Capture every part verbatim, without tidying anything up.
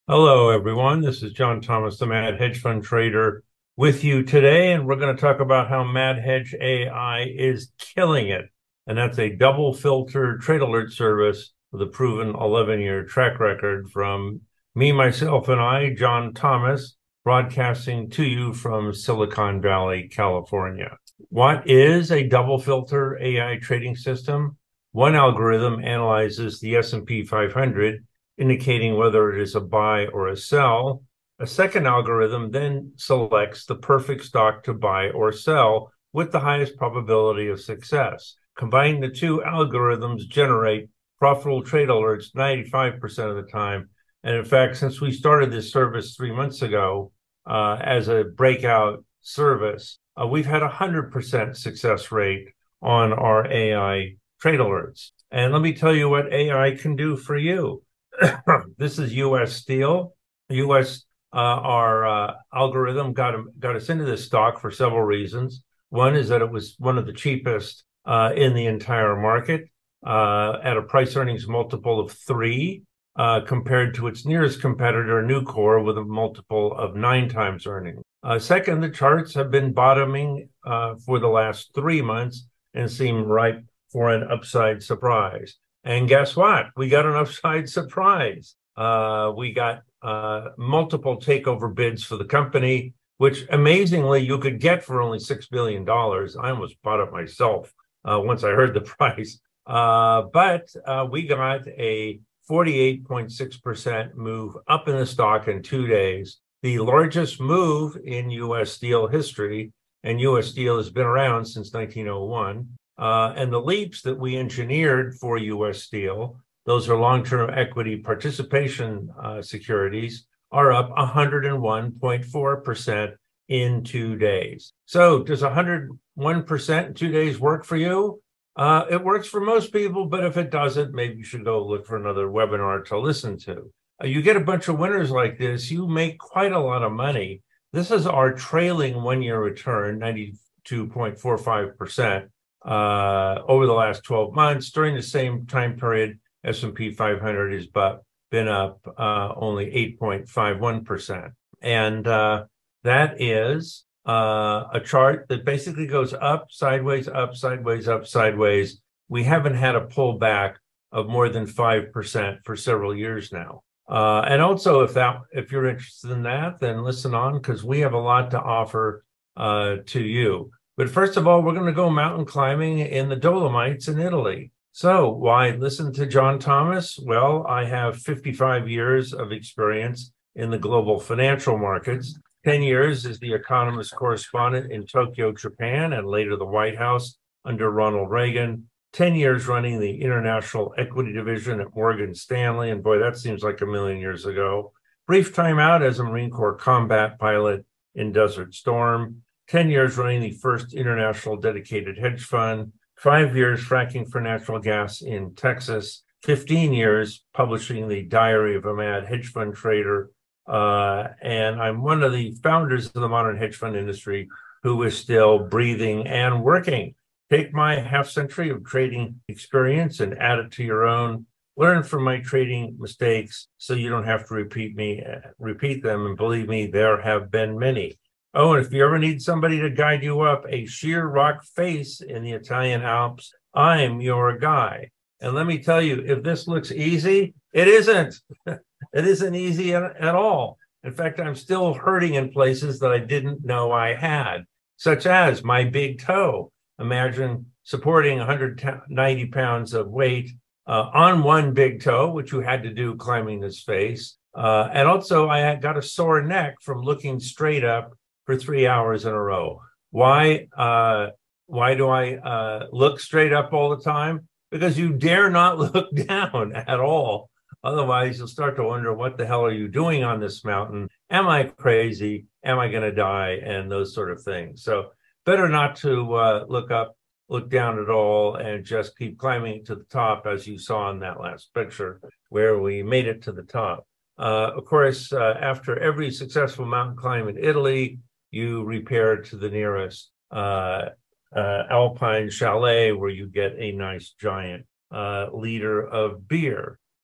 Hello, everyone. This is John Thomas, the Mad Hedge Fund Trader, with you today, and we're going to talk about how Mad Hedge A I is killing it. And that's a double filter trade alert service with a proven eleven year track record from me, myself, and I, John Thomas, broadcasting to you from Silicon Valley, California. What is a double filter A I trading system? One algorithm analyzes the S and P five hundred, indicating whether it is a buy or a sell. A second algorithm then selects the perfect stock to buy or sell with the highest probability of success. Combining the two algorithms generate profitable trade alerts ninety-five percent of the time. And in fact, since we started this service three months ago uh, as a breakout service, uh, we've had a one hundred percent success rate on our A I trade alerts. And let me tell you what A I can do for you. This is U S Steel. U S uh, our uh, algorithm got got us into this stock for several reasons. One is that it was one of the cheapest uh, in the entire market uh, at a price earnings multiple of three, uh, compared to its nearest competitor, Nucor, with a multiple of nine times earnings. Uh, second, the charts have been bottoming uh, for the last three months and seem ripe for an upside surprise. And guess what? We got an upside surprise. Uh, we got uh, multiple takeover bids for the company, which amazingly you could get for only six billion dollars. I almost bought it myself uh, once I heard the price. Uh, but uh, we got a forty-eight point six percent move up in the stock in two days, the largest move in U S Steel history. And U S Steel has been around since nineteen oh one. Uh, and the leaps that we engineered for U S Steel, those are long-term equity participation uh, securities, are up one hundred one point four percent in two days. So does one hundred one percent in two days work for you? Uh, it works for most people, but if it doesn't, maybe you should go look for another webinar to listen to. Uh, you get a bunch of winners like this, you make quite a lot of money. This is our trailing one-year return, ninety-two point four five percent. Uh, over the last twelve months. During the same time period, S and P five hundred has but been up uh, only eight point five one percent. And uh, that is uh, a chart that basically goes up, sideways, up, sideways, up, sideways. We haven't had a pullback of more than five percent for several years now. Uh, and also, if that if you're interested in that, then listen on, because we have a lot to offer uh, to you. But first of all, we're going to go mountain climbing in the Dolomites in Italy. So why listen to John Thomas? Well, I have fifty-five years of experience in the global financial markets, ten years as the economist correspondent in Tokyo, Japan, and later the White House under Ronald Reagan, ten years running the international equity division at Morgan Stanley. And boy, that seems like a million years ago. Brief time out as a Marine Corps combat pilot in Desert Storm. ten years running the first international dedicated hedge fund, five years fracking for natural gas in Texas, fifteen years publishing the Diary of a Mad Hedge Fund Trader. Uh, and I'm one of the founders of the modern hedge fund industry who is still breathing and working. Take my half century of trading experience and add it to your own. Learn from my trading mistakes so you don't have to repeat me, repeat them. And believe me, there have been many. Oh, and if you ever need somebody to guide you up a sheer rock face in the Italian Alps, I'm your guy. And let me tell you, if this looks easy, it isn't. It isn't easy at, at all. In fact, I'm still hurting in places that I didn't know I had, such as my big toe. Imagine supporting one hundred ninety pounds of weight uh, on one big toe, which you had to do climbing this face. Uh, and also, I had got a sore neck from looking straight up for three hours in a row. Why? Uh, why do I uh, look straight up all the time? Because you dare not look down at all. Otherwise, you'll start to wonder, what the hell are you doing on this mountain? Am I crazy? Am I going to die? And those sort of things. So better not to uh, look up, look down at all, and just keep climbing to the top, as you saw in that last picture where we made it to the top. Uh, of course, uh, after every successful mountain climb in Italy, you repair to the nearest uh, uh, alpine chalet where you get a nice giant uh, liter of beer.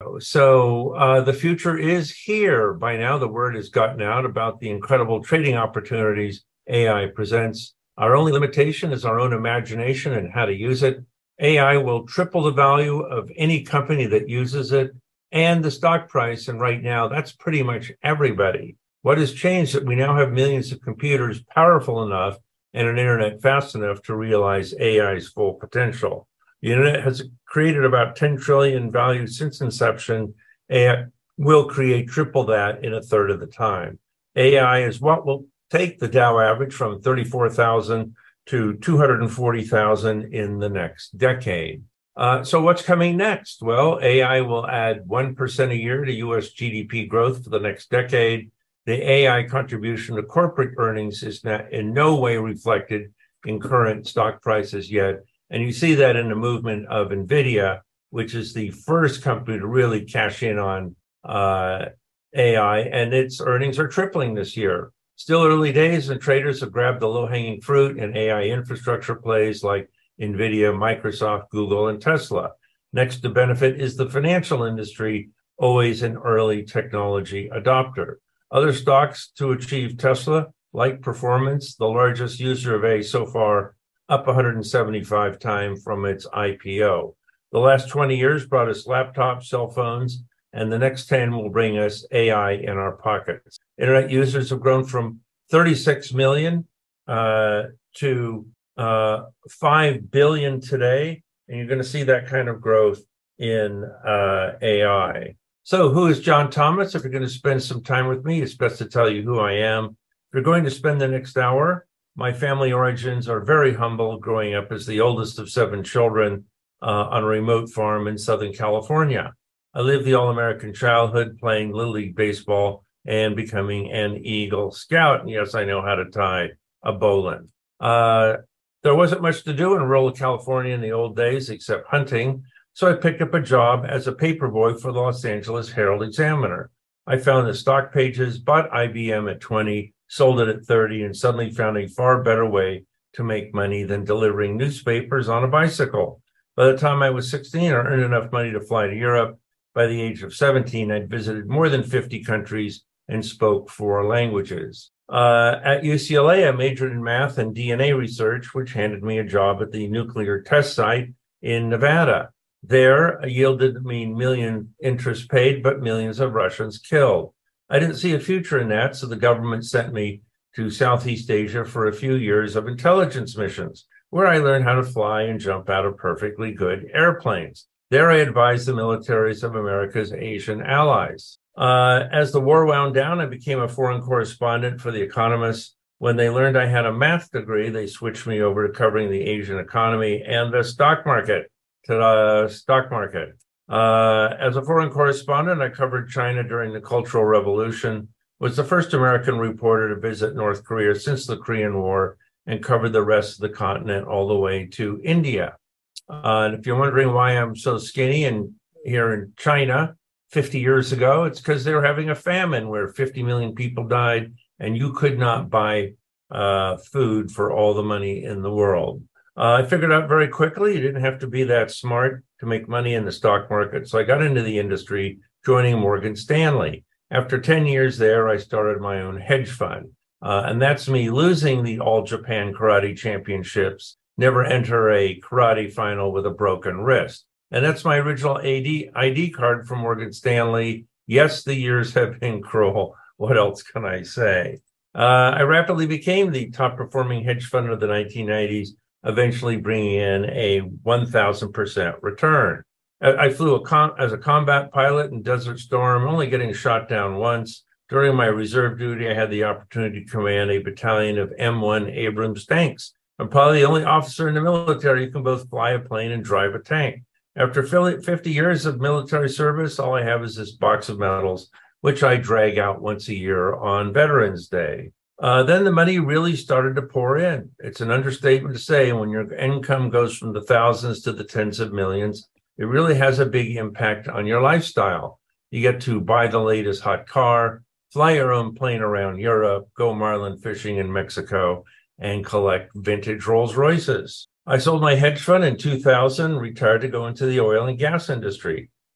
So uh, the future is here. By now, the word has gotten out about the incredible trading opportunities A I presents. Our only limitation is our own imagination and how to use it. A I will triple the value of any company that uses it and the stock price. And right now, that's pretty much everybody. What has changed is that we now have millions of computers powerful enough and an internet fast enough to realize A I's full potential. The internet has created about ten trillion value since inception. A I will create triple that in a third of the time. A I is what will take the Dow average from thirty-four thousand to two hundred forty thousand in the next decade. Uh, so what's coming next? Well, A I will add one percent a year to U S G D P growth for the next decade. The A I contribution to corporate earnings is not in no way reflected in current stock prices yet. And you see that in the movement of NVIDIA, which is the first company to really cash in on uh, A I, and its earnings are tripling this year. Still early days, and traders have grabbed the low-hanging fruit in A I infrastructure plays like NVIDIA, Microsoft, Google, and Tesla. Next to benefit is the financial industry, always an early technology adopter. Other stocks to achieve Tesla, like performance, the largest user of A I so far, up one hundred seventy-five times from its I P O. The last twenty years brought us laptops, cell phones, and the next ten will bring us A I in our pockets. Internet users have grown from thirty-six million uh, to uh, five billion today, and you're going to see that kind of growth in uh, A I. So who is John Thomas? If you're going to spend some time with me, it's best to tell you who I am. If you're going to spend the next hour, my family origins are very humble, growing up as the oldest of seven children uh, on a remote farm in Southern California. I lived the all-American childhood playing Little League baseball and becoming an Eagle Scout. And yes, I know how to tie a bowline. Uh, there wasn't much to do in rural California in the old days except hunting, so I picked up a job as a paperboy for the Los Angeles Herald Examiner. I found the stock pages, bought I B M at twenty, sold it at thirty, and suddenly found a far better way to make money than delivering newspapers on a bicycle. By the time I was sixteen, I earned enough money to fly to Europe. By the age of seventeen, I'd visited more than fifty countries and spoke four languages. Uh, at U C L A, I majored in math and D N A research, which handed me a job at the nuclear test site in Nevada. There, a yield didn't mean million interest paid, but millions of Russians killed. I didn't see a future in that, so the government sent me to Southeast Asia for a few years of intelligence missions, where I learned how to fly and jump out of perfectly good airplanes. There, I advised the militaries of America's Asian allies. Uh, as the war wound down, I became a foreign correspondent for The Economist. When they learned I had a math degree, they switched me over to covering the Asian economy and the stock market, to the stock market. Uh, as a foreign correspondent, I covered China during the Cultural Revolution, was the first American reporter to visit North Korea since the Korean War, and covered the rest of the continent all the way to India. Uh, and if you're wondering why I'm so skinny and here in China fifty years ago, it's because they were having a famine where fifty million people died and you could not buy uh, food for all the money in the world. Uh, I figured out very quickly you didn't have to be that smart to make money in the stock market. So I got into the industry, joining Morgan Stanley. After ten years there, I started my own hedge fund. Uh, and that's me losing the All Japan Karate Championships, never enter a karate final with a broken wrist. And that's my original I D card from Morgan Stanley. Yes, the years have been cruel. What else can I say? Uh, I rapidly became the top performing hedge fund of the nineteen nineties, eventually bringing in a one thousand percent return. I flew a com- as a combat pilot in Desert Storm, only getting shot down once. During my reserve duty, I had the opportunity to command a battalion of M one Abrams tanks. I'm probably the only officer in the military who can both fly a plane and drive a tank. After fifty years of military service, all I have is this box of medals, which I drag out once a year on Veterans Day. Uh, then the money really started to pour in. It's an understatement to say when your income goes from the thousands to the tens of millions, it really has a big impact on your lifestyle. You get to buy the latest hot car, fly your own plane around Europe, go marlin fishing in Mexico, and collect vintage Rolls Royces. I sold my hedge fund in two thousand, retired to go into the oil and gas industry.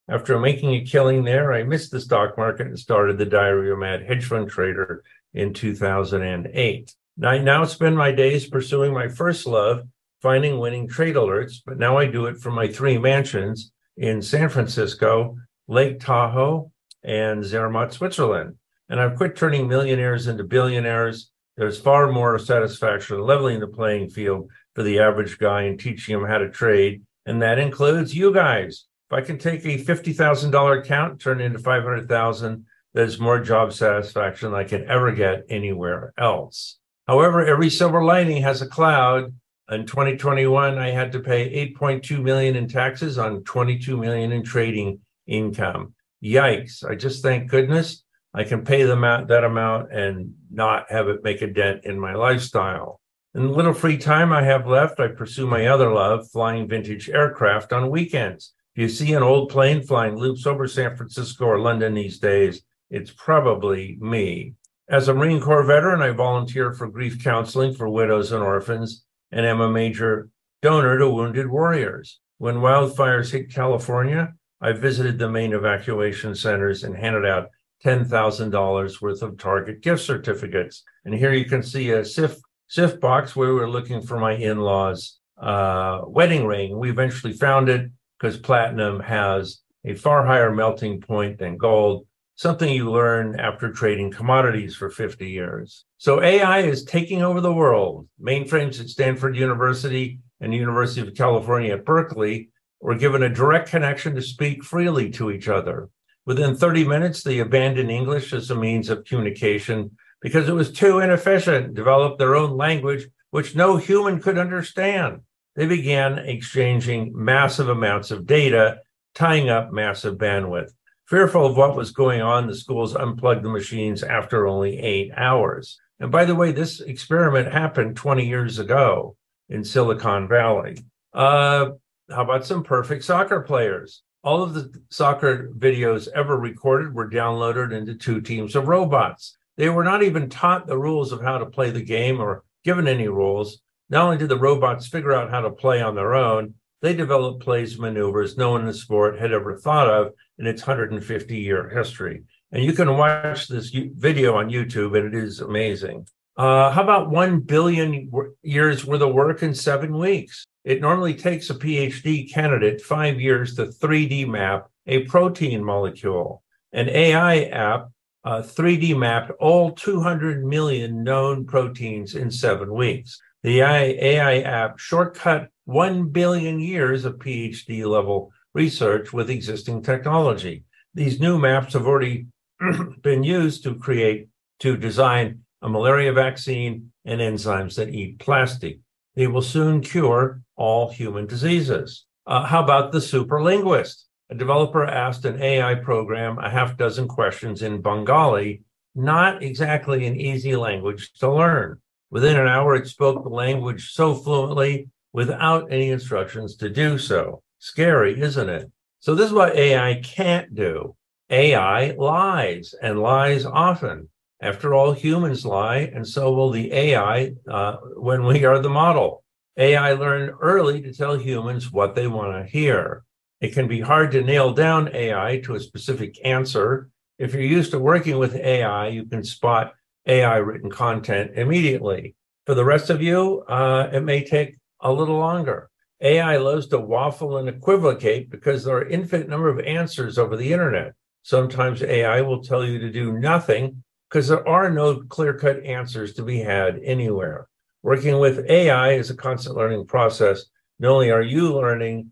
After making a killing there, I missed the stock market and started the Diary of a Mad Hedge Fund Trader in two thousand eight. I now spend my days pursuing my first love, finding winning trade alerts, but now I do it from my three mansions in San Francisco, Lake Tahoe, and Zermatt, Switzerland. And I've quit turning millionaires into billionaires. There's far more satisfaction leveling the playing field for the average guy and teaching him how to trade, and that includes you guys. If I can take a fifty thousand dollars account and turn it into five hundred thousand dollars, there's more job satisfaction than I can ever get anywhere else. However, every silver lining has a cloud. In twenty twenty-one, I had to pay eight point two million dollars in taxes on twenty-two million dollars in trading income. Yikes. I just thank goodness I can pay them out that amount and not have it make a dent in my lifestyle. In the little free time I have left, I pursue my other love, flying vintage aircraft on weekends. If you see an old plane flying loops over San Francisco or London these days, it's probably me. As a Marine Corps veteran, I volunteer for grief counseling for widows and orphans, and am a major donor to wounded warriors. When wildfires hit California, I visited the main evacuation centers and handed out ten thousand dollars worth of Target gift certificates. And here you can see a S I F, S I F box where we were looking for my in-laws' uh, wedding ring. We eventually found it because platinum has a far higher melting point than gold, something you learn after trading commodities for fifty years. So A I is taking over the world. Mainframes at Stanford University and the University of California at Berkeley were given a direct connection to speak freely to each other. Within thirty minutes, they abandoned English as a means of communication because it was too inefficient, developed their own language, which no human could understand. They began exchanging massive amounts of data, tying up massive bandwidth. Fearful of what was going on, the schools unplugged the machines after only eight hours. And by the way, this experiment happened twenty years ago in Silicon Valley. Uh, how about some perfect soccer players? All of the soccer videos ever recorded were downloaded into two teams of robots. They were not even taught the rules of how to play the game or given any rules. Not only did the robots figure out how to play on their own, they developed plays and maneuvers no one in the sport had ever thought of in its one hundred fifty year history. And you can watch this video on YouTube, and it is amazing. Uh, how about one billion years worth of work in seven weeks? It normally takes a PhD candidate five years to three D map a protein molecule. An A I app uh, three D mapped all two hundred million known proteins in seven weeks. The A I app shortcut one billion years of PhD level research with existing technology. These new maps have already been used to create, to design a malaria vaccine and enzymes that eat plastic. They will soon cure all human diseases. Uh, how about the super linguist? A developer asked an A I program a half dozen questions in Bengali, not exactly an easy language to learn. Within an hour, it spoke the language so fluently without any instructions to do so. Scary, isn't it? So this is what A I can't do. A I lies, and lies often. After all, humans lie, and so will the A I uh, when we are the model. A I learned early to tell humans what they want to hear. It can be hard to nail down A I to a specific answer. If you're used to working with A I, you can spot A I written content immediately. For the rest of you, uh, it may take a little longer. A I loves to waffle and equivocate because there are an infinite number of answers over the internet. Sometimes A I will tell you to do nothing because there are no clear-cut answers to be had anywhere. Working with A I is a constant learning process. Not only are you learning,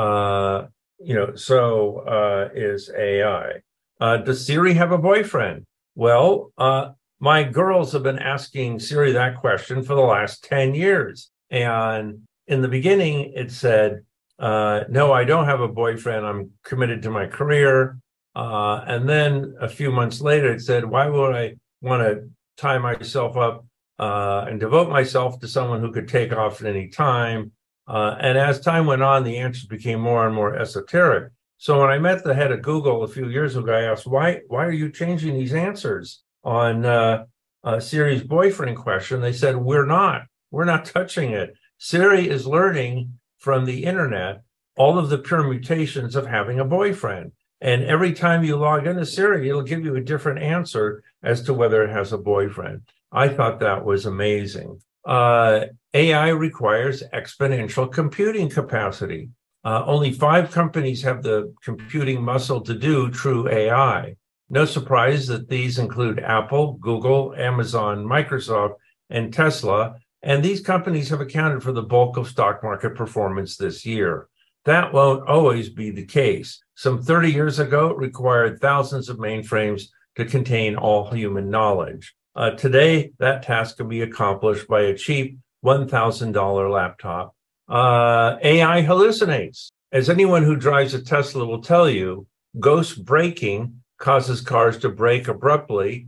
uh, you know, so uh, is A I. Uh, does Siri have a boyfriend? Well, uh, my girls have been asking Siri that question for the last ten years. And in the beginning, it said, uh, no, I don't have a boyfriend. I'm committed to my career. Uh, and then a few months later, it said, why would I want to tie myself up uh, and devote myself to someone who could take off at any time? Uh, and as time went on, the answers became more and more esoteric. So when I met the head of Google a few years ago, I asked, why, why are you changing these answers on uh, uh, Siri's boyfriend question? They said, we're not. We're not touching it. Siri is learning from the internet all of the permutations of having a boyfriend. And every time you log into Siri, it'll give you a different answer as to whether it has a boyfriend. I thought that was amazing. Uh, A I requires exponential computing capacity. Uh, only five companies have the computing muscle to do true A I. No surprise that these include Apple, Google, Amazon, Microsoft, and Tesla. And these companies have accounted for the bulk of stock market performance this year. That won't always be the case. Some thirty years ago, it required thousands of mainframes to contain all human knowledge. Uh, today, that task can be accomplished by a cheap one thousand dollars laptop. Uh, A I hallucinates. As anyone who drives a Tesla will tell you, ghost braking causes cars to brake abruptly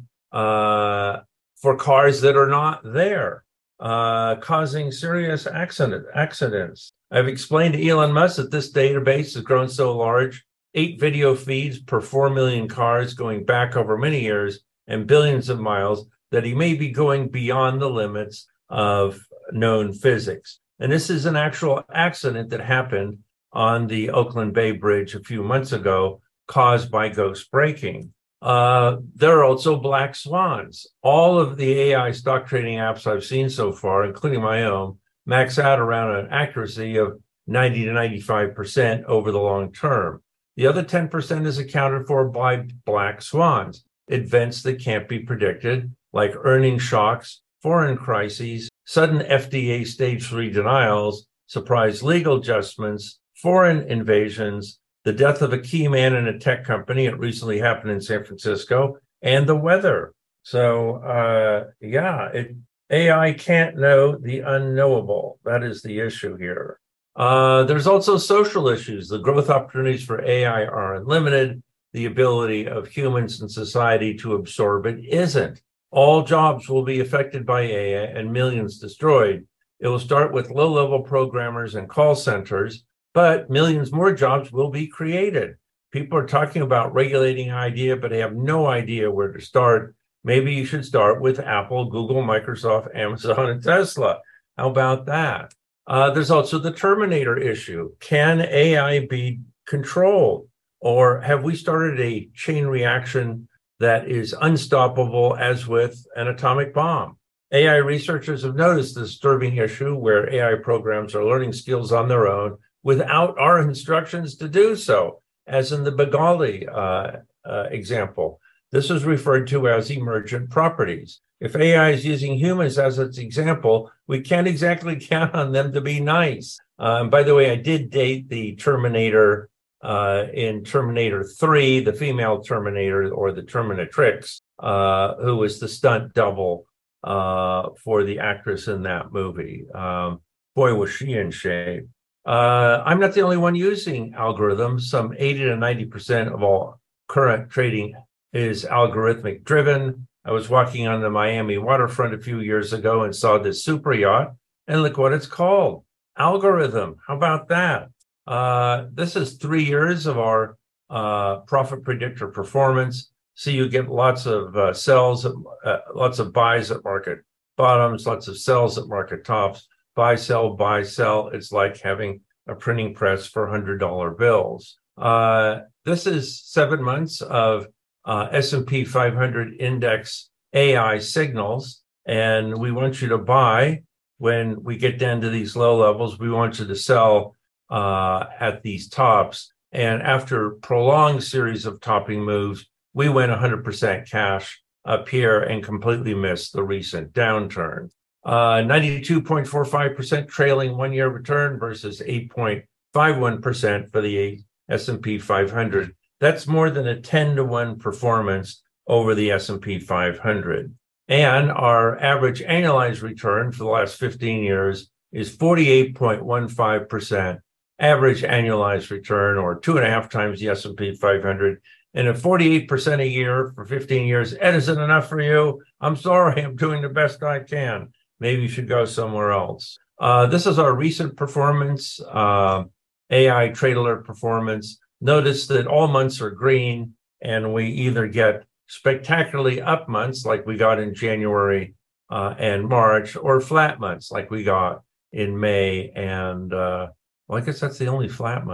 uh, for cars that are not there, uh, causing serious accident, accidents. I've explained to Elon Musk that this database has grown so large, eight video feeds per four million cars going back over many years and billions of miles, that he may be going beyond the limits of known physics. And this is an actual accident that happened on the Oakland Bay Bridge a few months ago, caused by ghost braking. Uh, there are also black swans. All of the A I stock trading apps I've seen so far, including my own, max out around an accuracy of ninety to ninety-five percent over the long term. The other ten percent is accounted for by black swans, events that can't be predicted, like earning shocks, foreign crises, sudden F D A stage three denials, surprise legal adjustments, foreign invasions, the death of a key man in a tech company. It recently happened in San Francisco, and the weather. So, uh, yeah, it, A I can't know the unknowable. That is the issue here. Uh, there's also social issues. The growth opportunities for A I are unlimited. The ability of humans and society to absorb it isn't. All jobs will be affected by A I and millions destroyed. It will start with low-level programmers and call centers, but millions more jobs will be created. People are talking about regulating idea, but they have no idea where to start. Maybe you should start with Apple, Google, Microsoft, Amazon, and Tesla. How about that? Uh, there's also the Terminator issue. Can A I be controlled? Or have we started a chain reaction that is unstoppable, as with an atomic bomb? A I researchers have noticed this disturbing issue where A I programs are learning skills on their own without our instructions to do so, as in the Bengali uh, uh, example. This is referred to as emergent properties. If A I is using humans as its example, we can't exactly count on them to be nice. Uh, and by the way, I did date the Terminator uh, in Terminator three, the female Terminator, or the Terminatrix, uh, who was the stunt double uh, for the actress in that movie. Um, boy, was she in shape. Uh, I'm not the only one using algorithms. Some eighty to ninety percent of all current trading is algorithmic driven. I was walking on the Miami waterfront a few years ago and saw this super yacht, and look what it's called, algorithm. How about that? Uh, this is three years of our uh, profit predictor performance. So you get lots of uh, sells, uh, lots of buys at market bottoms, lots of sells at market tops. Buy, sell, buy, sell. It's like having a printing press for one hundred dollar bills. Uh, this is seven months of uh, S and P five hundred index A I signals, and we want you to buy when we get down to these low levels. We want you to sell uh, at these tops. And after a prolonged series of topping moves, we went one hundred percent cash up here and completely missed the recent downturn. Uh, ninety-two point four five percent trailing one-year return versus eight point five one percent for the S and P five hundred. That's more than a ten to one performance over the S and P five hundred. And our average annualized return for the last fifteen years is forty-eight point one five percent average annualized return, or two and a half times the S and P five hundred. And at forty-eight percent a year for fifteen years, Ed, isn't enough for you? I'm sorry, I'm doing the best I can. Maybe you should go somewhere else. Uh, this is our recent performance, uh, A I Trade Alert performance. Notice that all months are green, and we either get spectacularly up months like we got in January uh, and March, or flat months like we got in May and, uh, well, I guess that's the only flat month.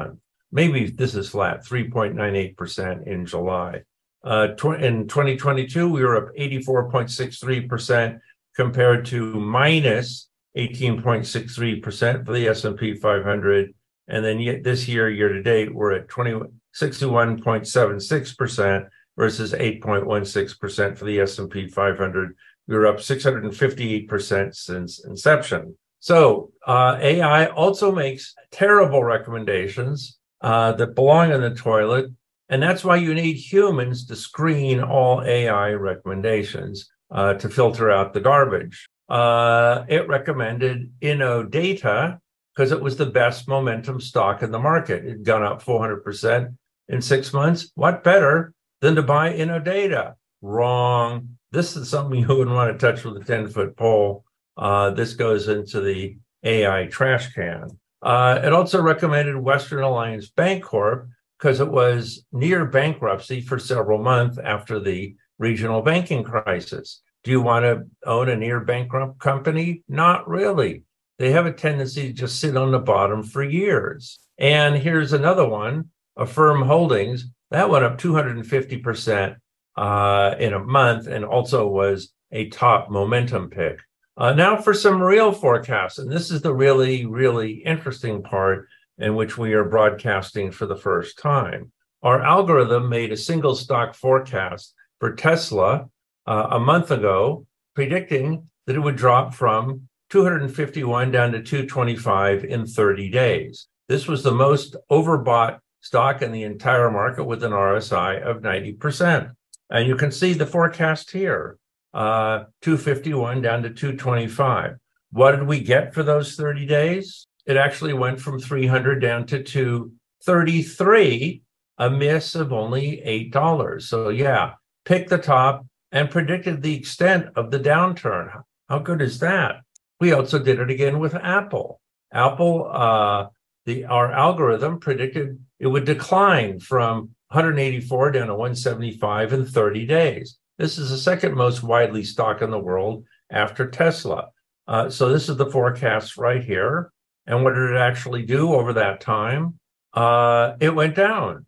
maybe this is flat, three point nine eight percent in July. Uh, tw- in twenty twenty-two, we were up eighty-four point six three percent compared to minus eighteen point six three percent for the S and P five hundred. And then yet this year, year to date, we're at sixty-one point seven six percent versus eight point one six percent for the S and P five hundred. We were up six hundred fifty-eight percent since inception. So uh, A I also makes terrible recommendations uh, that belong in the toilet. And that's why you need humans to screen all A I recommendations uh, to filter out the garbage. Uh, it recommended Innodata because it was the best momentum stock in the market. It had gone up four hundred percent in six months. What better than to buy Innodata? Wrong. This is something you wouldn't want to touch with a ten-foot pole. Uh, this goes into the A I trash can. Uh, it also recommended Western Alliance Bancorp because it was near bankruptcy for several months after the regional banking crisis. Do you want to own a near bankrupt company? Not really. They have a tendency to just sit on the bottom for years. And here's another one, Affirm Holdings. That went up two hundred fifty percent uh, in a month and also was a top momentum pick. Uh, now for some real forecasts. And this is the really, really interesting part in which we are broadcasting for the first time. Our algorithm made a single stock forecast for Tesla uh, a month ago, predicting that it would drop from two hundred fifty-one down to two twenty-five in thirty days. This was the most overbought stock in the entire market with an R S I of ninety percent. And you can see the forecast here, uh, two fifty-one down to two twenty-five. What did we get for those thirty days? It actually went from three hundred down to two thirty-three, a miss of only eight dollars. So yeah, picked the top and predicted the extent of the downturn. How good is that? We also did it again with Apple. Apple, uh, the our algorithm predicted it would decline from one hundred eighty-four down to one seventy-five in thirty days. This is the second most widely stock in the world after Tesla. Uh, so this is the forecast right here. And what did it actually do over that time? Uh, it went down.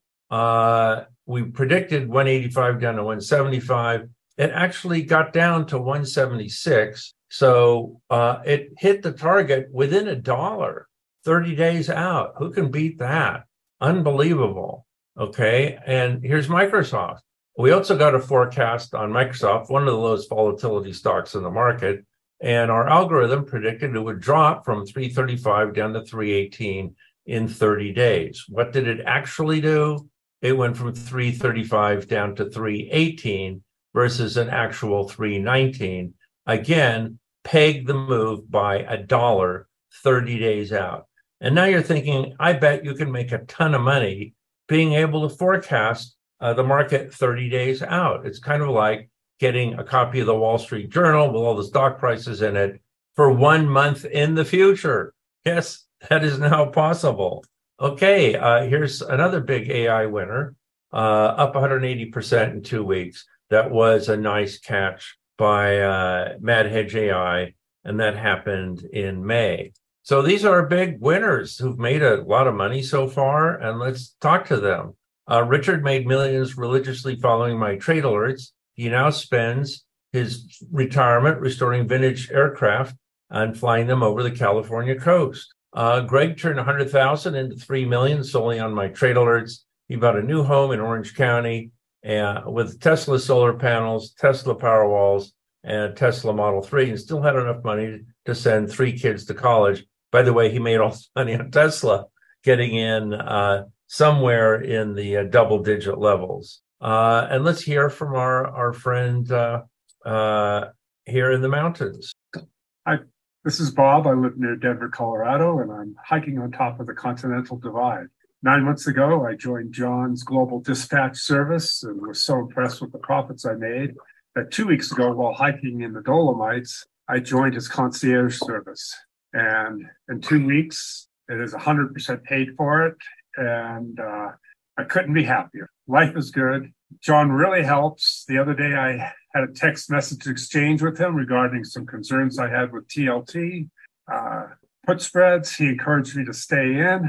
Uh, we predicted one eighty-five down to one seventy-five. It actually got down to one seventy-six. So uh, it hit the target within a dollar, thirty days out. Who can beat that? Unbelievable. Okay. And here's Microsoft. We also got a forecast on Microsoft, one of the lowest volatility stocks in the market. And our algorithm predicted it would drop from three thirty-five down to three eighteen in thirty days. What did it actually do? It went from three thirty-five down to three eighteen versus an actual three nineteen. Again, peg the move by a dollar thirty days out. And now you're thinking, I bet you can make a ton of money being able to forecast uh, the market thirty days out. It's kind of like getting a copy of the Wall Street Journal with all the stock prices in it for one month in the future. Yes, that is now possible. Okay, uh, here's another big A I winner, uh, up one hundred eighty percent in two weeks. That was a nice catch by uh, MadHedge A I, and that happened in May. So these are big winners who've made a lot of money so far, and let's talk to them. Uh, Richard made millions religiously following my trade alerts. He now spends his retirement restoring vintage aircraft and flying them over the California coast. Uh, Greg turned one hundred thousand dollars into three million dollars solely on my trade alerts. He bought a new home in Orange County uh, with Tesla solar panels, Tesla Powerwalls, and a Tesla Model three, and still had enough money to send three kids to college. By the way, he made all this money on Tesla, getting in uh, somewhere in the uh, double-digit levels. Uh, and let's hear from our, our friend uh, uh, here in the mountains. Hi, this is Bob. I live near Denver, Colorado, and I'm hiking on top of the Continental Divide. Nine months ago, I joined John's Global Dispatch Service and was so impressed with the profits I made that two weeks ago, while hiking in the Dolomites, I joined his concierge service. And in two weeks, it is one hundred percent paid for it, and uh, I couldn't be happier. Life is good. John really helps. The other day, I had a text message exchange with him regarding some concerns I had with T L T, uh, put spreads. He encouraged me to stay in.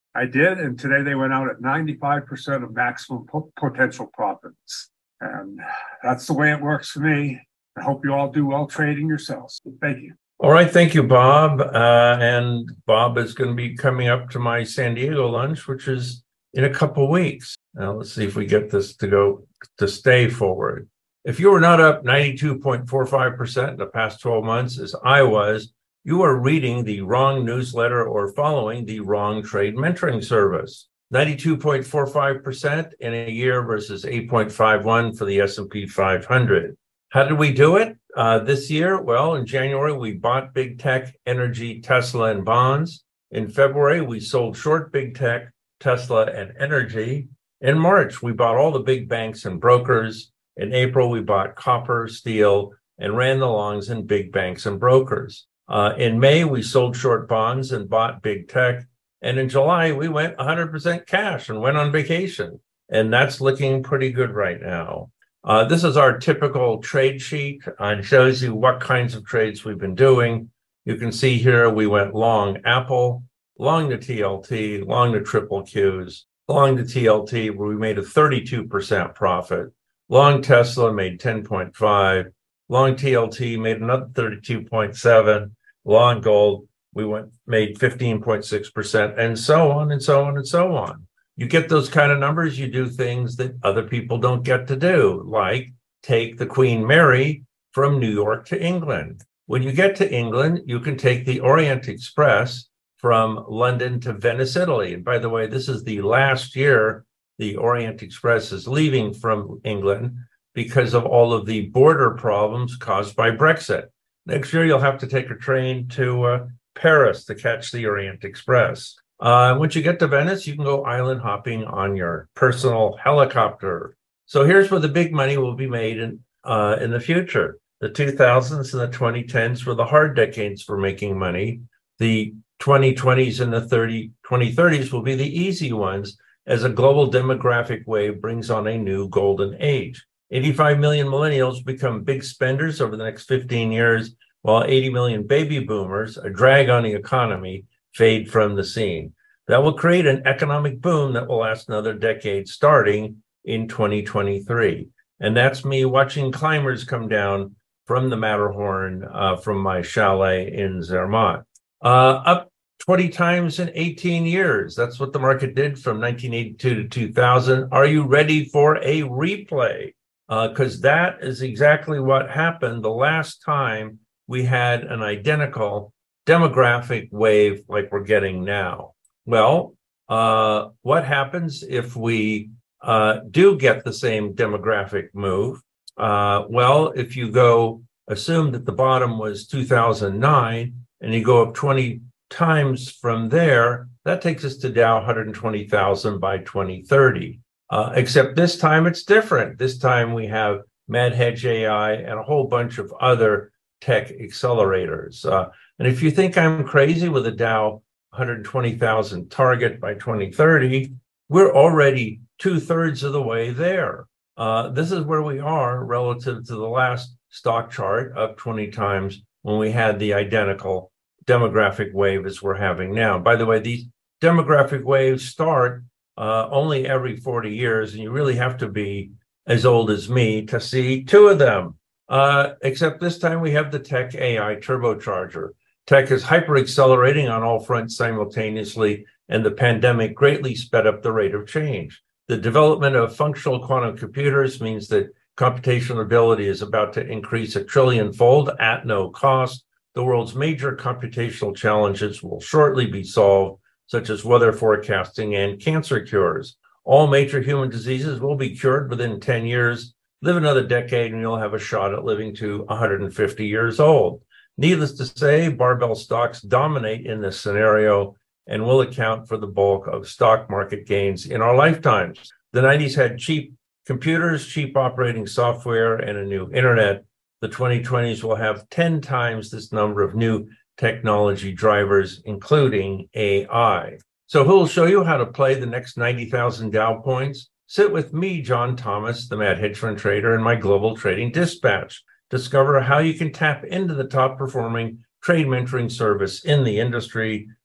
I did, and today they went out at ninety-five percent of maximum po- potential profits. And that's the way it works for me. I hope you all do well trading yourselves. Thank you. All right, thank you, Bob. Uh, and Bob is going to be coming up to my San Diego lunch, which is in a couple of weeks. Now, let's see if we get this to go to stay forward. If you were not up ninety-two point four five percent in the past twelve months, as I was, you are reading the wrong newsletter or following the wrong trade mentoring service. ninety-two point four five percent in a year versus eight point five one for the S and P five hundred. How did we do it uh, this year? Well, in January, we bought big tech, energy, Tesla, and bonds. In February, we sold short big tech, Tesla, and energy. In March, we bought all the big banks and brokers. In April, we bought copper, steel, and ran the longs in big banks and brokers. Uh, in May, we sold short bonds and bought big tech. And in July, we went one hundred percent cash and went on vacation. And that's looking pretty good right now. Uh, this is our typical trade sheet and shows you what kinds of trades we've been doing. You can see here we went long Apple, long the T L T, long the triple Qs, long the T L T, where we made a thirty-two percent profit. Long Tesla made ten point five. Long T L T made another thirty-two point seven. Long gold, we went made fifteen point six percent, and so on and so on and so on. You get those kind of numbers, you do things that other people don't get to do, like take the Queen Mary from New York to England. When you get to England, you can take the Orient Express from London to Venice, Italy. And by the way, this is the last year the Orient Express is leaving from England because of all of the border problems caused by Brexit. Next year, you'll have to take a train to uh, Paris to catch the Orient Express. Uh, once you get to Venice, you can go island hopping on your personal helicopter. So here's where the big money will be made in, uh, in the future. The two thousands and the twenty tens were the hard decades for making money. The twenty twenties and the thirty, twenty thirties will be the easy ones as a global demographic wave brings on a new golden age. eighty-five million millennials become big spenders over the next fifteen years, while eighty million baby boomers, a drag on the economy, fade from the scene. That will create an economic boom that will last another decade starting in twenty twenty-three. And that's me watching climbers come down from the Matterhorn uh, from my chalet in Zermatt. Uh, up twenty times in eighteen years. That's what the market did from nineteen eighty-two to two thousand. Are you ready for a replay? Because uh, that is exactly what happened the last time we had an identical demographic wave like we're getting now. Well, uh, what happens if we uh, do get the same demographic move? Uh, well, if you go, assume that the bottom was two thousand nine and you go up twenty times from there, that takes us to Dow one hundred twenty thousand by twenty thirty. Uh, except this time it's different. This time we have MadHedge A I and a whole bunch of other tech accelerators. Uh, and if you think I'm crazy with a Dow one hundred twenty thousand target by twenty thirty, we're already two thirds of the way there. Uh, this is where we are relative to the last stock chart up twenty times when we had the identical demographic wave as we're having now. By the way, these demographic waves start uh, only every forty years, and you really have to be as old as me to see two of them. Uh, except this time we have the tech A I turbocharger. Tech is hyper-accelerating on all fronts simultaneously, and the pandemic greatly sped up the rate of change. The development of functional quantum computers means that computational ability is about to increase a trillion-fold at no cost. The world's major computational challenges will shortly be solved, such as weather forecasting and cancer cures. All major human diseases will be cured within ten years. Live another decade and you'll have a shot at living to one hundred fifty years old. Needless to say, barbell stocks dominate in this scenario and will account for the bulk of stock market gains in our lifetimes. The nineties had cheap computers, cheap operating software, and a new internet. The twenty twenties will have ten times this number of new technology drivers, including A I. So who will show you how to play the next ninety thousand Dow points? Sit with me, John Thomas, the Mad Hedge Fund Trader, in my Global Trading Dispatch. Discover how you can tap into the top performing trade mentoring service in the industry.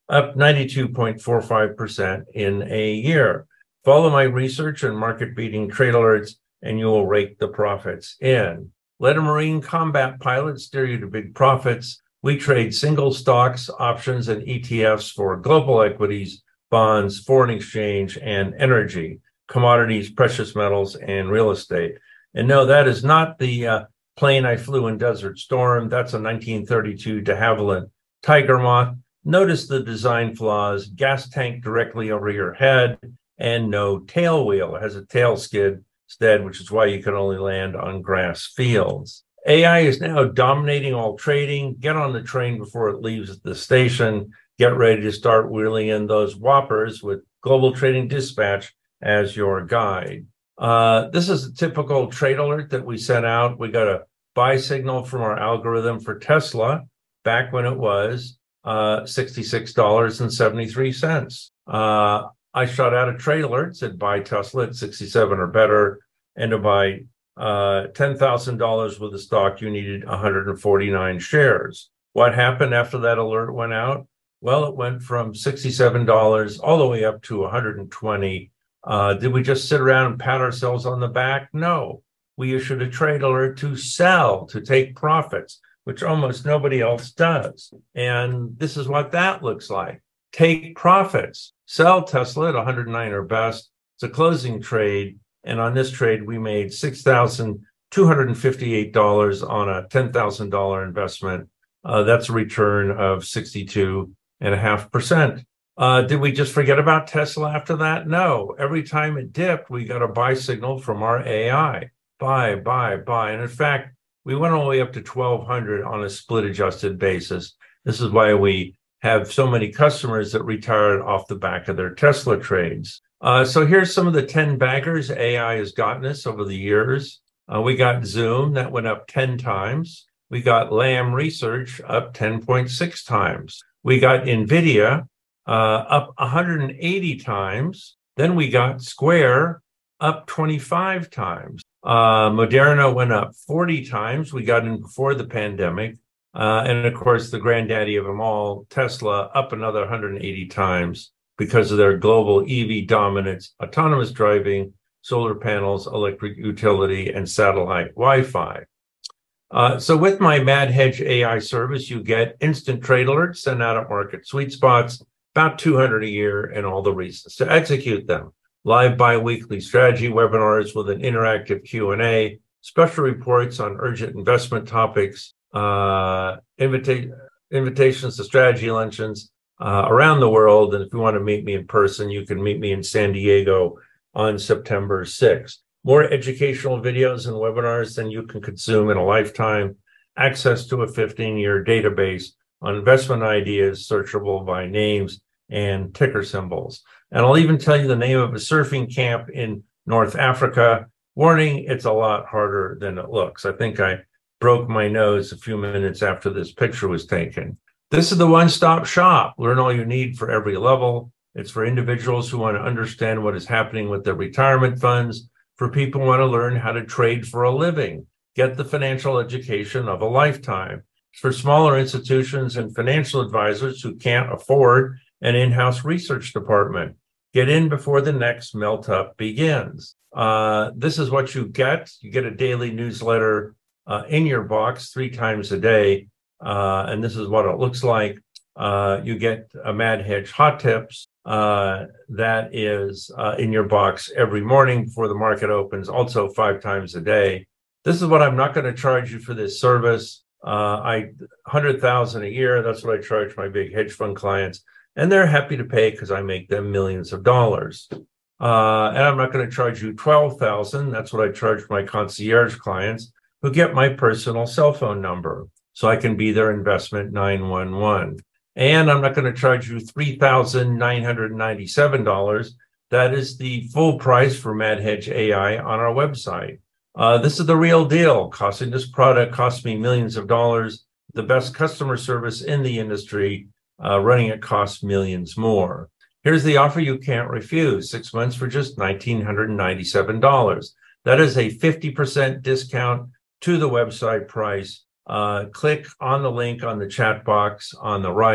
up ninety-two point four five percent in a year. Follow my research and market-beating trade alerts, and you will rake the profits in. Let a Marine combat pilot steer you to big profits. We trade single stocks, options, and E T Fs for global equities, bonds, foreign exchange, and energy, commodities, precious metals, and real estate. And no, that is not the uh, plane I flew in Desert Storm. That's a nineteen thirty-two de Havilland Tiger Moth. Notice the design flaws: gas tank directly over your head, and no tail wheel. It has a tail skid instead, which is why you can only land on grass fields. A I is now dominating all trading. Get on the train before it leaves the station. Get ready to start wheeling in those whoppers with Global Trading Dispatch as your guide. Uh, this is a typical trade alert that we sent out. We got a buy signal from our algorithm for Tesla back when it was uh, sixty-six dollars and seventy-three cents. Uh, I shot out a trade alert, said buy Tesla at sixty-seven or better, and to buy uh, ten thousand dollars worth of stock, you needed one hundred forty-nine shares. What happened after that alert went out? Well, it went from sixty-seven dollars all the way up to one hundred twenty dollars. Uh, did we just sit around and pat ourselves on the back? No. We issued a trade alert to sell, to take profits, which almost nobody else does. And this is what that looks like. Take profits. Sell Tesla at one hundred nine or best. It's a closing trade. And on this trade, we made six thousand two hundred fifty-eight dollars on a ten thousand dollars investment. Uh, that's a return of sixty-two point five percent. Uh, did we just forget about Tesla after that? No. Every time it dipped, we got a buy signal from our A I. Buy, buy, buy. And in fact, we went all the way up to twelve hundred on a split adjusted basis. This is why we have so many customers that retired off the back of their Tesla trades. Uh, so here's some of the ten baggers A I has gotten us over the years. Uh, we got Zoom, that went up ten times. We got Lam Research up ten point six times. We got NVIDIA uh, up one hundred eighty times. Then we got Square up twenty-five times. Uh, Moderna went up forty times. We got in before the pandemic. Uh, and of course, the granddaddy of them all, Tesla, up another one hundred eighty times because of their global E V dominance, autonomous driving, solar panels, electric utility, and satellite Wi-Fi. Uh, so with my MadHedge A I service, you get instant trade alerts sent out at market sweet spots, about two hundred a year, and all the reasons to execute them. Live bi-weekly strategy webinars with an interactive Q and A, special reports on urgent investment topics, uh, invita- invitations to strategy luncheons uh, around the world. And if you want to meet me in person, you can meet me in San Diego on September sixth. More educational videos and webinars than you can consume in a lifetime, access to a fifteen-year database on investment ideas searchable by names and ticker symbols. And I'll even tell you the name of a surfing camp in North Africa. Warning, it's a lot harder than it looks. I think I broke my nose a few minutes after this picture was taken. This is the one-stop shop. Learn all you need for every level. It's for individuals who want to understand what is happening with their retirement funds, for people who want to learn how to trade for a living, get the financial education of a lifetime. It's for smaller institutions and financial advisors who can't afford an in-house research department. Get in before the next melt-up begins. Uh, this is what you get. You get a daily newsletter uh, in your box three times a day, uh, and this is what it looks like. Uh, you get a MadHedge Hot Tips uh, that is uh, in your box every morning before the market opens, also five times a day. This is what I'm not going to charge you for this service. Uh, I one hundred thousand dollars a year. That's what I charge my big hedge fund clients. And they're happy to pay because I make them millions of dollars. Uh, and I'm not going to charge you twelve thousand dollars. That's what I charge my concierge clients who get my personal cell phone number so I can be their investment nine one one. And I'm not going to charge you three thousand nine hundred ninety-seven dollars. That is the full price for MadHedge A I on our website. Uh, this is the real deal. Costing this product cost me millions of dollars. The best customer service in the industry. Uh, running it costs millions more. Here's the offer you can't refuse. Six months for just one thousand nine hundred ninety-seven dollars. That is a fifty percent discount to the website price. Uh, click on the link on the chat box on the right.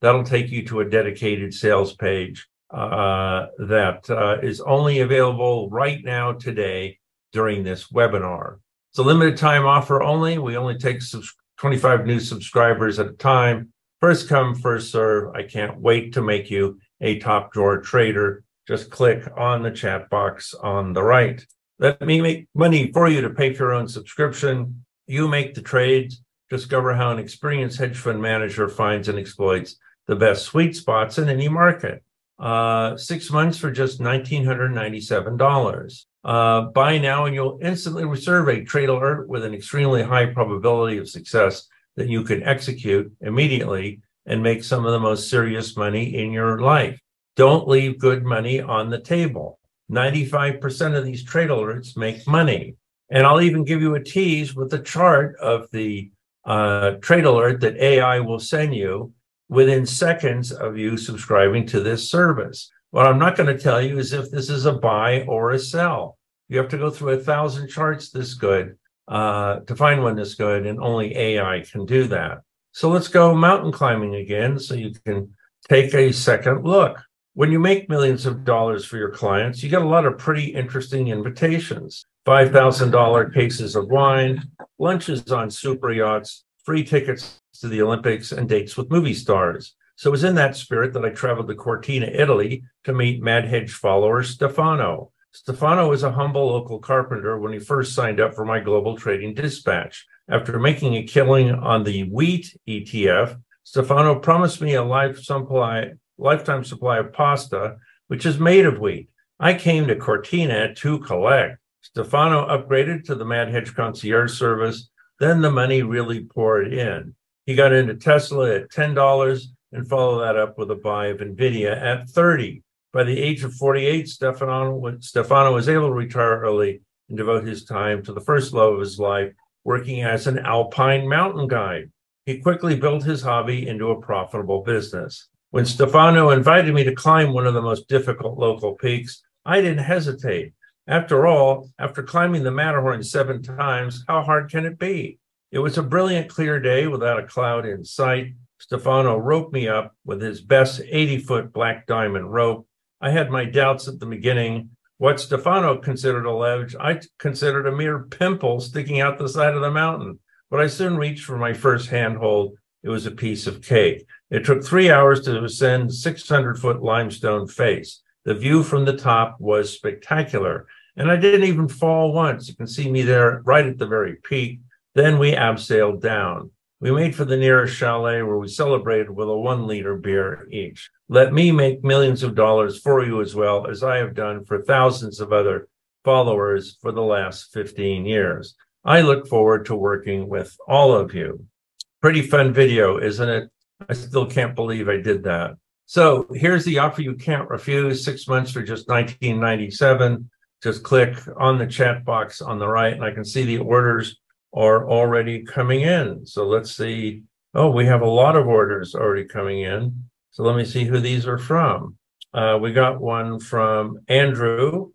That'll take you to a dedicated sales page uh, that uh, is only available right now today during this webinar. It's a limited time offer only. We only take twenty-five new subscribers at a time. First come, first serve. I can't wait to make you a top drawer trader. Just click on the chat box on the right. Let me make money for you to pay for your own subscription. You make the trades. Discover how an experienced hedge fund manager finds and exploits the best sweet spots in any market. Uh, six months for just one thousand nine hundred ninety-seven dollars. Uh, buy now and you'll instantly receive a trade alert with an extremely high probability of success that you can execute immediately and make some of the most serious money in your life. Don't leave good money on the table. ninety-five percent of these trade alerts make money. And I'll even give you a tease with the chart of the uh, trade alert that A I will send you within seconds of you subscribing to this service. What I'm not going to tell you is if this is a buy or a sell. You have to go through a thousand charts this good uh, to find one this good, and only A I can do that. So let's go mountain climbing again so you can take a second look. When you make millions of dollars for your clients, you get a lot of pretty interesting invitations. five thousand dollars cases of wine, lunches on super yachts, free tickets to the Olympics, and dates with movie stars. So it was in that spirit that I traveled to Cortina, Italy to meet Mad Hedge follower Stefano. Stefano was a humble local carpenter when he first signed up for my global trading dispatch. After making a killing on the wheat E T F, Stefano promised me a life supply, lifetime supply of pasta, which is made of wheat. I came to Cortina to collect. Stefano upgraded to the Mad Hedge concierge service. Then the money really poured in. He got into Tesla at ten dollars and followed that up with a buy of NVIDIA at thirty dollars. By the age of forty-eight, Stefano, Stefano was able to retire early and devote his time to the first love of his life, working as an alpine mountain guide. He quickly built his hobby into a profitable business. When Stefano invited me to climb one of the most difficult local peaks, I didn't hesitate. After all, after climbing the Matterhorn seven times, how hard can it be? It was a brilliant, clear day without a cloud in sight. Stefano roped me up with his best eighty-foot black diamond rope. I had my doubts at the beginning. What Stefano considered a ledge, I considered a mere pimple sticking out the side of the mountain. But I soon reached for my first handhold. It was a piece of cake. It took three hours to ascend six hundred foot limestone face. The view from the top was spectacular. And I didn't even fall once. You can see me there right at the very peak. Then we abseiled down. We made for the nearest chalet where we celebrated with a one liter beer each. Let me make millions of dollars for you as well as I have done for thousands of other followers for the last fifteen years. I look forward to working with all of you. Pretty fun video, isn't it? I still can't believe I did that. So here's the offer you can't refuse, six months for just nineteen ninety-seven. Just click on the chat box on the right, and I can see the orders are already coming in. So let's see. Oh, we have a lot of orders already coming in. So let me see who these are from. Uh, we got one from Andrew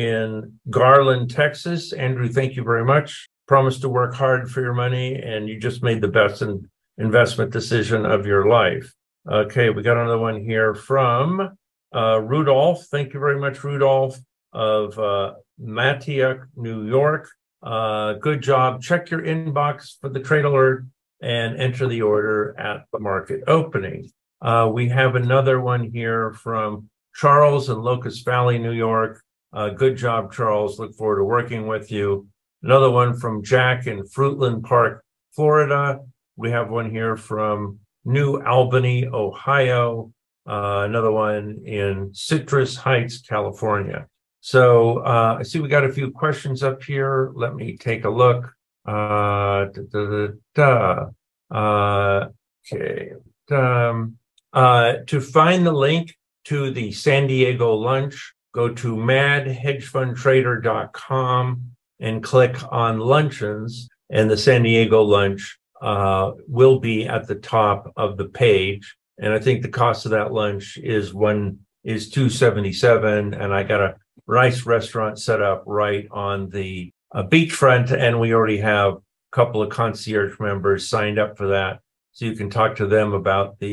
in Garland, Texas. Andrew, thank you very much. Promise to work hard for your money, and you just made the best in investment decision of your life. Okay, we got another one here from uh, Rudolph. Thank you very much, Rudolph, of uh, Mattiak, New York. Uh, good job. Check your inbox for the trade alert and enter the order at the market opening. Uh, we have another one here from Charles in Locust Valley, New York. Uh, good job, Charles. Look forward to working with you. Another one from Jack in Fruitland Park, Florida. We have one here from New Albany, Ohio. Uh, another one in Citrus Heights, California. So uh, I see we got a few questions up here. Let me take a look. Uh, da, da, da, da. Uh, okay. Um, uh, to find the link to the San Diego lunch, go to mad hedge fund trader dot com and click on luncheons, and the San Diego lunch uh, will be at the top of the page. And I think the cost of that lunch is one is two seventy-seven, and I got a nice restaurant set up right on the uh, beachfront, and we already have a couple of concierge members signed up for that, so you can talk to them about the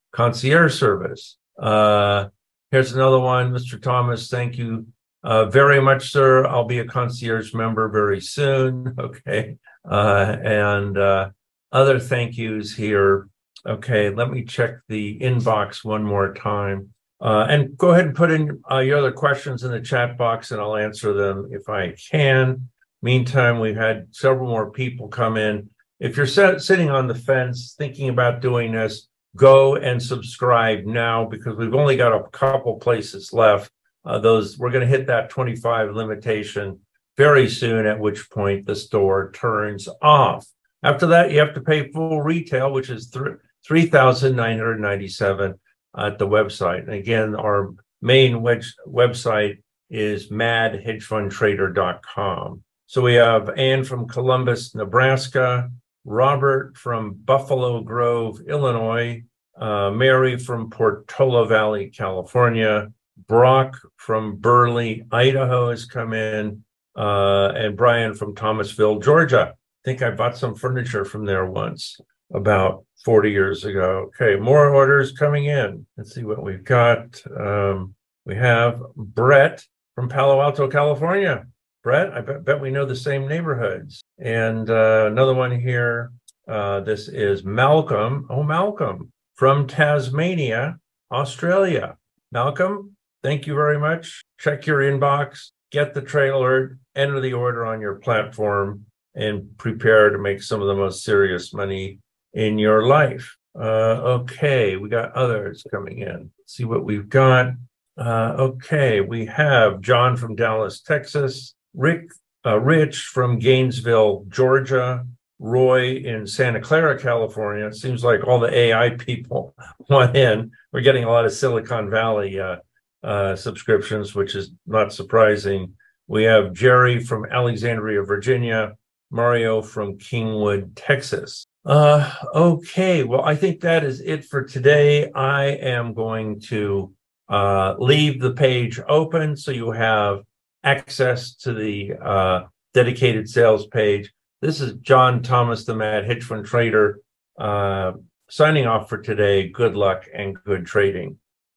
concierge service. Uh, here's another one, Mister Thomas. Thank you uh, very much, sir. I'll be a concierge member very soon. Okay. Uh, and uh, other thank yous here. Okay, let me check the inbox one more time. Uh, and go ahead and put in uh, your other questions in the chat box and I'll answer them if I can. Meantime, we've had several more people come in. If you're set, sitting on the fence thinking about doing this, go and subscribe now because we've only got a couple places left. Uh, those we're going to hit that twenty-five limitation very soon, at which point the store turns off. After that, you have to pay full retail, which is three thousand nine hundred ninety-seven dollars at the website. And again, our main web website is mad hedge fund trader dot com. So we have Ann from Columbus, Nebraska, Robert from Buffalo Grove, Illinois, uh, Mary from Portola Valley, California, Brock from Burley, Idaho has come in, uh, and Brian from Thomasville, Georgia. I think I bought some furniture from there once, about forty years ago. Okay, more orders coming in. Let's see what we've got. Um, we have Brett from Palo Alto, California. Brett, I bet, bet we know the same neighborhoods. And uh, another one here. Uh, this is Malcolm. Oh, Malcolm from Tasmania, Australia. Malcolm, thank you very much. Check your inbox, get the trade alert, enter the order on your platform, and prepare to make some of the most serious money in your life. Uh, okay, we got others coming in. Let's see what we've got. Uh, okay, we have John from Dallas, Texas, Rick, uh, Rich from Gainesville, Georgia, Roy in Santa Clara, California. It seems like all the A I people want in. We're getting a lot of Silicon Valley uh, uh, subscriptions, which is not surprising. We have Jerry from Alexandria, Virginia, Mario from Kingwood, Texas. Uh, okay, well, I think that is it for today. I am going to uh, leave the page open so you have access to the uh, dedicated sales page. This is John Thomas, the Mad Hedge Fund Trader, uh, signing off for today. Good luck and good trading.